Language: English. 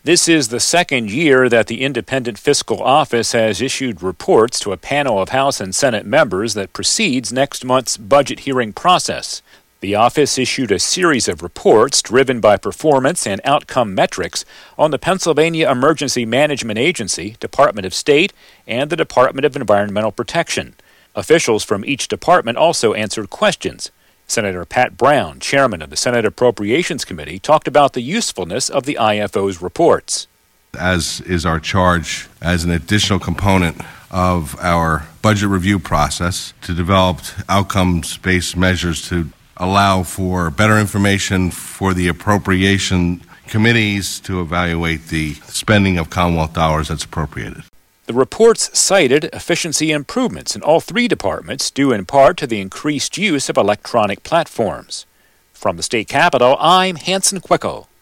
This is the second year that the Independent Fiscal Office has issued reports to a panel of House and Senate members that precedes next month's budget hearing process. The office issued a series of reports driven by performance and outcome metrics on the Pennsylvania Emergency Management Agency, Department of State, and the Department of Environmental Protection. Officials from each department also answered questions. Senator Pat Brown, chairman of the Senate Appropriations Committee, talked about the usefulness of the IFO's reports. As is our charge as an additional component of our budget review process to develop outcomes-based measures to allow for better information for the appropriation committees to evaluate the spending of Commonwealth dollars that's appropriated. The reports cited efficiency improvements in all three departments due in part to the increased use of electronic platforms. From the state capitol, I'm Hanson Quickel.